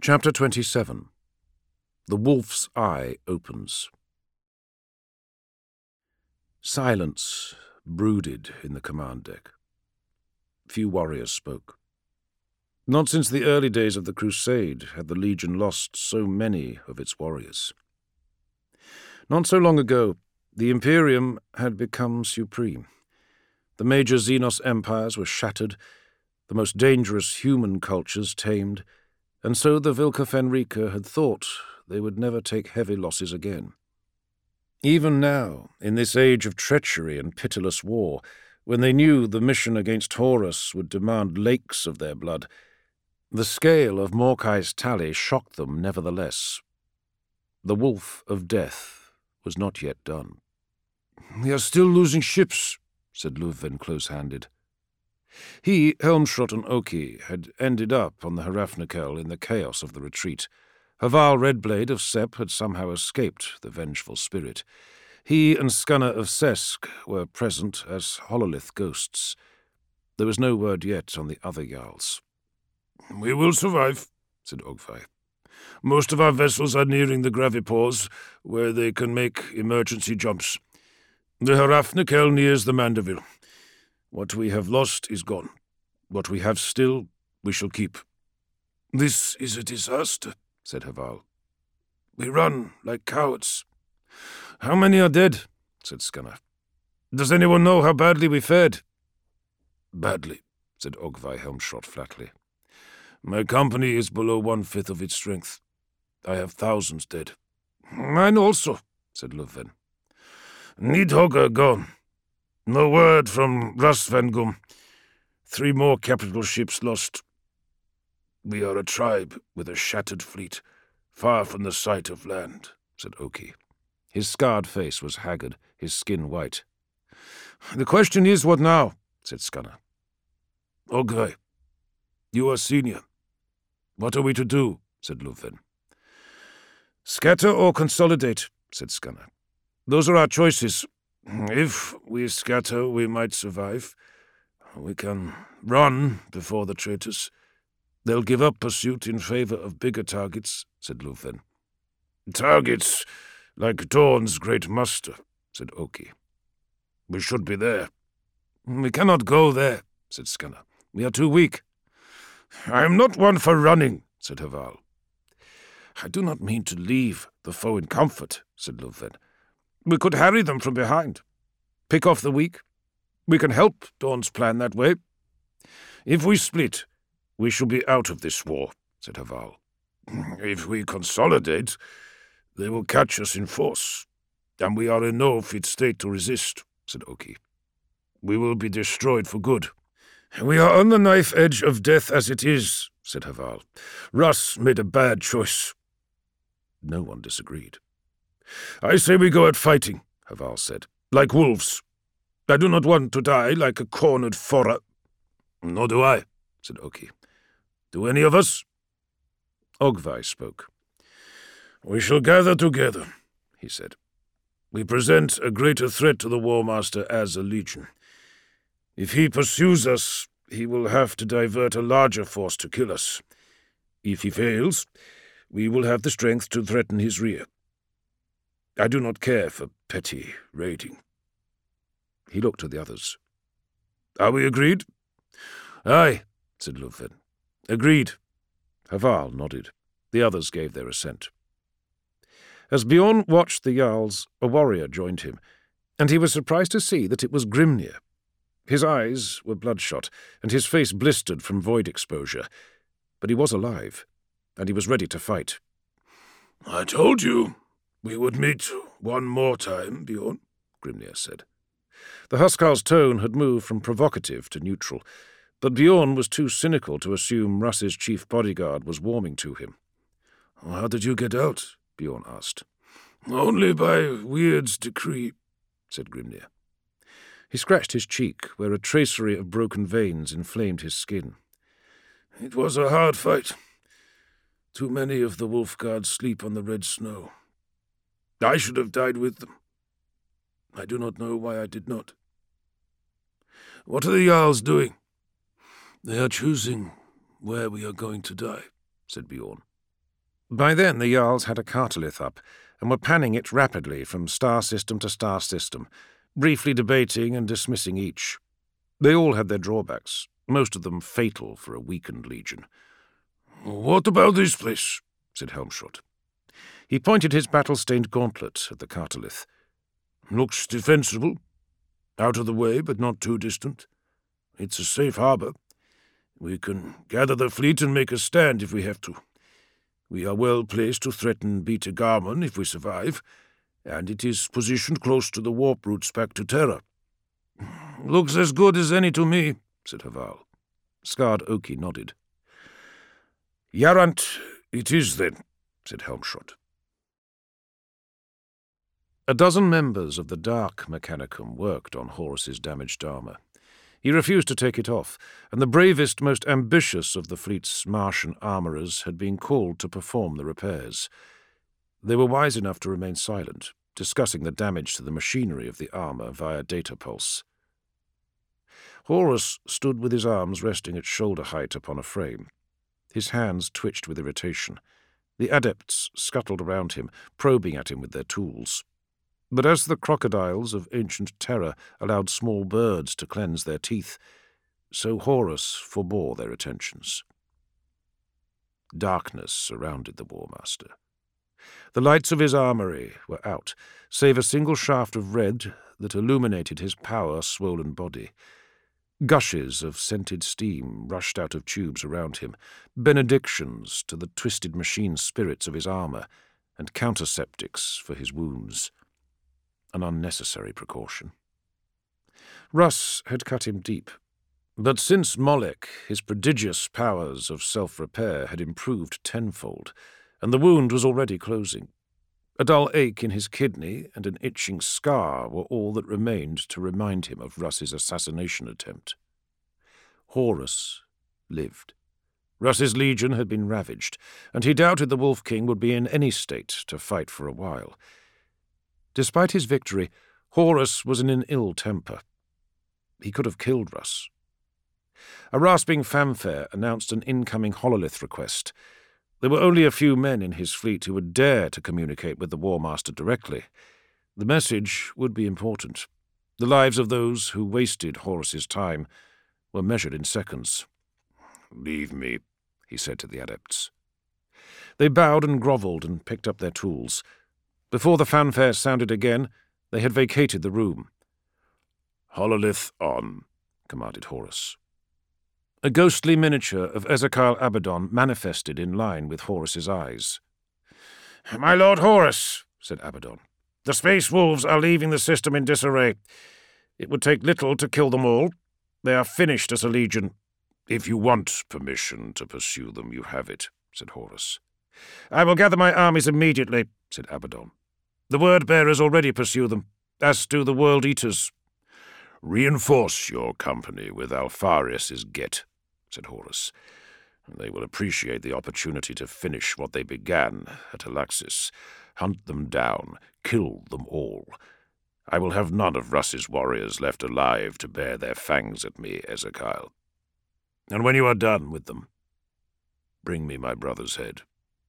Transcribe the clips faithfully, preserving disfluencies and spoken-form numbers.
Chapter twenty-seven. The Wolf's Eye Opens. Silence brooded in the command deck. Few warriors spoke. Not since the early days of the Crusade had the Legion lost so many of its warriors. Not so long ago, the Imperium had become supreme. The major Xenos empires were shattered, the most dangerous human cultures tamed, and so the Vilca Fenrica had thought they would never take heavy losses again. Even now, in this age of treachery and pitiless war, when they knew the mission against Horus would demand lakes of their blood, the scale of Morkai's tally shocked them nevertheless. The Wolf of Death was not yet done. "We are still losing ships," said Lúthven close-handed. He, Helmshot, and Oki had ended up on the Hrafnikel in the chaos of the retreat. Haval Redblade of Sep had somehow escaped the vengeful spirit. He and Scunna of Sesk were present as Hololith ghosts. There was no word yet on the other Jarls. "We will survive," said Ogvai. "Most of our vessels are nearing the Gravipores, where they can make emergency jumps. The Hrafnikel nears the Mandeville. What we have lost is gone. What we have still, we shall keep." "This is a disaster," said Haval. "We run like cowards." "How many are dead?" said Scunna. "Does anyone know how badly we fared?" "Badly," said Ogvai Helmshot flatly. "My company is below one-fifth of its strength. I have thousands dead." "Mine also," said Lúthven. "Nidhogger gone. No word from Rasvengum. Three more capital ships lost. We are a tribe with a shattered fleet, far from the sight of land," said Oki. His scarred face was haggard, his skin white. "The question is, what now?" said Scunna. "Ogvai, you are senior. What are we to do?" said Lúthven. "Scatter or consolidate," said Scunna. "Those are our choices. If we scatter, we might survive. We can run before the traitors. They'll give up pursuit in favor of bigger targets," said Lúthven. "Targets like Dawn's great muster," said Oki. "We should be there." "We cannot go there," said Scunna. "We are too weak." "I am not one for running," said Haval. "I do not mean to leave the foe in comfort," said Lúthven. "We could harry them from behind. Pick off the weak. We can help Dawn's plan that way. If we split, we shall be out of this war," said Haval. "If we consolidate, they will catch us in force, and we are in no fit state to resist," said Oki. "We will be destroyed for good." "We are on the knife edge of death as it is," said Haval. "Russ made a bad choice." No one disagreed. "I say we go out fighting," Haval said, "like wolves. I do not want to die like a cornered Fora." "Nor do I," said Oki. "Do any of us?" Ogvai spoke. "We shall gather together," he said. "We present a greater threat to the War Master as a legion. If he pursues us, he will have to divert a larger force to kill us. If he fails, we will have the strength to threaten his rear. I do not care for petty raiding." He looked at the others. "Are we agreed?" "Aye," said Lúthven. "Agreed." Haval nodded. The others gave their assent. As Bjorn watched the Jarls, a warrior joined him, and he was surprised to see that it was Grimnir. His eyes were bloodshot, and his face blistered from void exposure, but he was alive, and he was ready to fight. "I told you we would meet one more time, Bjorn," Grimnir said. The Huskarl's tone had moved from provocative to neutral, but Bjorn was too cynical to assume Russ's chief bodyguard was warming to him. "How did you get out?" Bjorn asked. "Only by Weird's decree," said Grimnir. He scratched his cheek, where a tracery of broken veins inflamed his skin. "It was a hard fight. Too many of the Wolfguard sleep on the red snow. I should have died with them. I do not know why I did not." "What are the Jarls doing?" "They are choosing where we are going to die," said Bjorn. By then the Jarls had a cartolith up, and were panning it rapidly from star system to star system, briefly debating and dismissing each. They all had their drawbacks, most of them fatal for a weakened legion. "What about this place?" said Helmshot. He pointed his battle-stained gauntlet at the cartolith. "Looks defensible. Out of the way, but not too distant. It's a safe harbour. We can gather the fleet and make a stand if we have to. We are well placed to threaten Beta Garmon if we survive, and it is positioned close to the warp routes back to Terra." "Looks as good as any to me," said Haval. Skard Oki nodded. "Yarant it is, then," said Helmshot. A dozen members of the Dark Mechanicum worked on Horus's damaged armour. He refused to take it off, and the bravest, most ambitious of the fleet's Martian armourers had been called to perform the repairs. They were wise enough to remain silent, discussing the damage to the machinery of the armour via data pulse. Horus stood with his arms resting at shoulder height upon a frame. His hands twitched with irritation. The adepts scuttled around him, probing at him with their tools. But as the crocodiles of ancient Terra allowed small birds to cleanse their teeth, so Horus forbore their attentions. Darkness surrounded the War Master. The lights of his armoury were out, save a single shaft of red that illuminated his power-swollen body. Gushes of scented steam rushed out of tubes around him, benedictions to the twisted machine spirits of his armour, and counterseptics for his wounds. An unnecessary precaution. Russ had cut him deep, but since Molech his prodigious powers of self-repair had improved tenfold, and the wound was already closing. A dull ache in his kidney and an itching scar were all that remained to remind him of Russ's assassination attempt. Horus lived. Russ's legion had been ravaged, and he doubted the Wolf King would be in any state to fight for a while. Despite his victory, Horus was in an ill temper. He could have killed Russ. A rasping fanfare announced an incoming hololith request. There were only a few men in his fleet who would dare to communicate with the War Master directly. The message would be important. The lives of those who wasted Horus's time were measured in seconds. "Leave me," he said to the adepts. They bowed and grovelled and picked up their tools. Before the fanfare sounded again, they had vacated the room. "Hololith on," commanded Horus. A ghostly miniature of Ezekiel Abaddon manifested in line with Horus's eyes. "My Lord Horus," said Abaddon, "the Space Wolves are leaving the system in disarray. It would take little to kill them all. They are finished as a legion." "If you want permission to pursue them, you have it," said Horus. "I will gather my armies immediately," said Abaddon. "The Word-bearers already pursue them, as do the World-eaters." "Reinforce your company with Alpharius's Get," said Horus. "They will appreciate the opportunity to finish what they began at Alaxis. Hunt them down, kill them all. I will have none of Russ's warriors left alive to bear their fangs at me, Ezekiel. And when you are done with them, bring me my brother's head."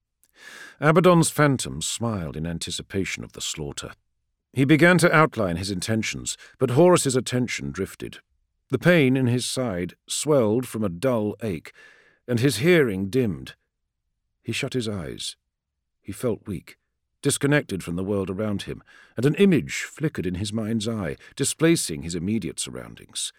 Abaddon's phantom smiled in anticipation of the slaughter. He began to outline his intentions, but Horus's attention drifted. The pain in his side swelled from a dull ache, and his hearing dimmed. He shut his eyes. He felt weak, disconnected from the world around him, and an image flickered in his mind's eye, displacing his immediate surroundings.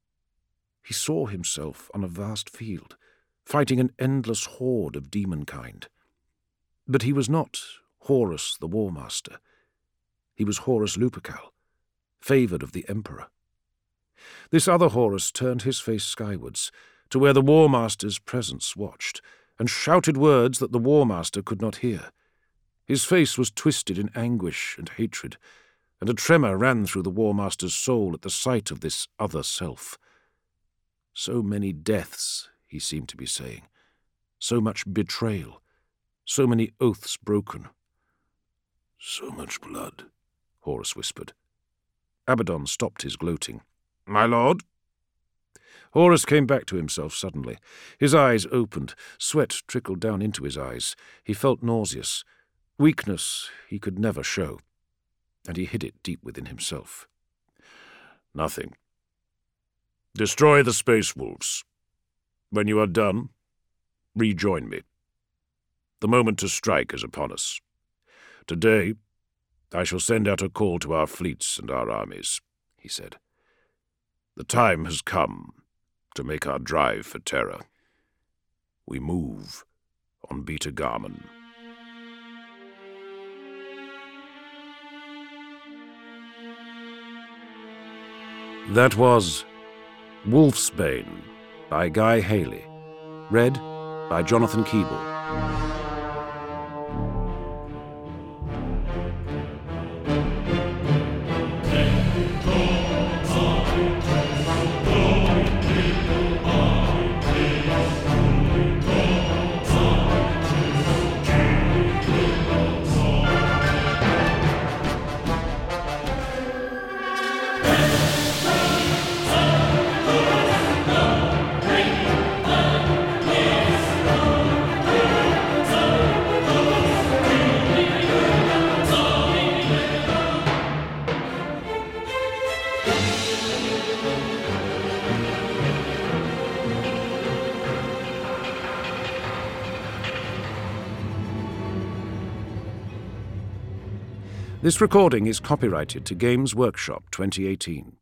He saw himself on a vast field, fighting an endless horde of demonkind. But he was not Horus the War Master. He was Horus Lupercal, favoured of the Emperor. This other Horus turned his face skywards, to where the War Master's presence watched, and shouted words that the War Master could not hear. His face was twisted in anguish and hatred, and a tremor ran through the War Master's soul at the sight of this other self. So many deaths, he seemed to be saying, so much betrayal, so many oaths broken. "So much blood," Horus whispered. Abaddon stopped his gloating. "My lord?" Horus came back to himself suddenly. His eyes opened. Sweat trickled down into his eyes. He felt nauseous. Weakness he could never show, and he hid it deep within himself. Nothing. Destroy the space wolves. When you are done, rejoin me. The moment to strike is upon us. Today, I shall send out a call to our fleets and our armies, he said. The time has come to make our drive for Terra. We move on Beta Garmon. That was Wolfsbane by Guy Haley, read by Jonathan Keeble. This recording is copyrighted to Games Workshop twenty eighteen.